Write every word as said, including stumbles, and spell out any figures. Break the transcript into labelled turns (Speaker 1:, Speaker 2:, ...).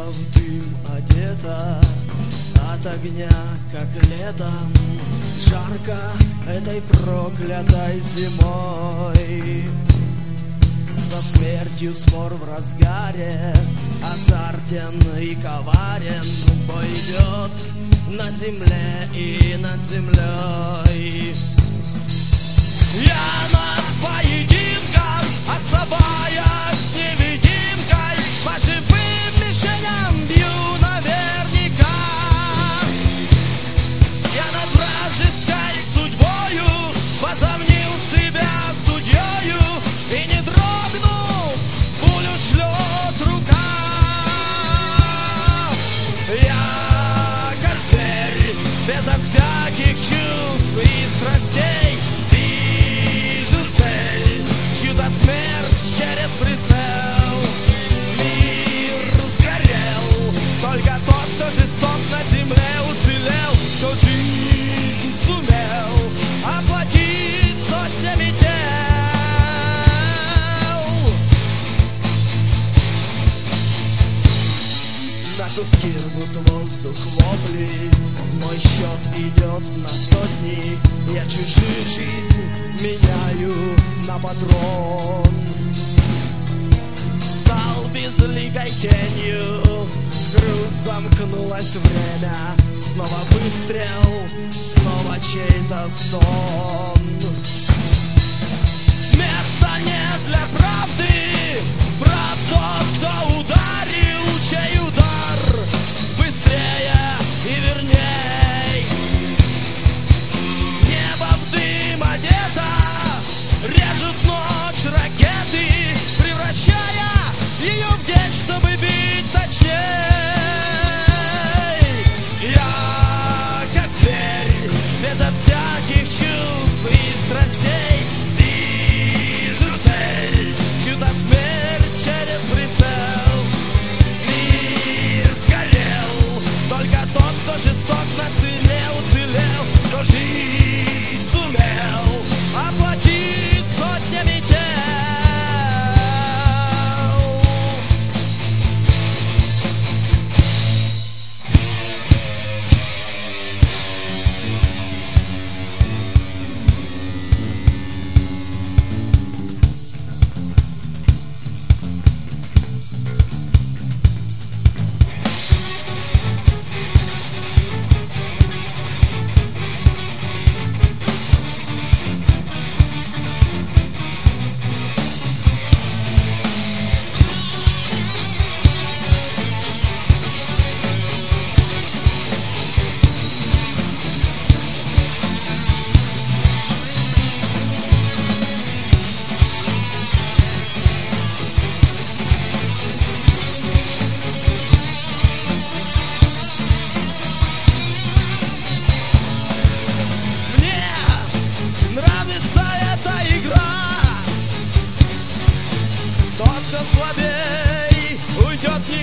Speaker 1: в дым одета, от огня, как летом, жарко этой проклятой зимой. Со смертью спор в разгаре, азартен и коварен, бой идет на земле и над землей. Я над поединком, оставаясь невидимкой, по живым мишеням бью наверняка. Я над вражеской судьбою возомнил себя судьею, и не дрогнул, пулю шлет рука. Я как зверь, безо всяких чувств и страстей, вижу цель, чью-то смерть через прицел. Мир сгорел, только тот, кто жесток на земле уцелел, кто жизнь сумел оплатить сотнями тел. На куски рвут воздух вопли, мой счет идет на сотни. Я чужую жизнь меняю на патрон. Стал безликой тенью, в круг замкнулось время. Снова выстрел, снова чей-то стон. Места нет для правды, прав тот, кто ударил, чей удар быстрее и верней. Небо в дым одето, режут ночь ракеты, превращая ее в дичь, чтобы бить точней. Я как зверь, безо всяких чувств и страстей, вижу цель, чью-то смерть через прицел. Мир сгорел, только тот, кто жесток на цене уцелел, кто жизнь сумел оплатить сотнями тел. Слабей уйдет не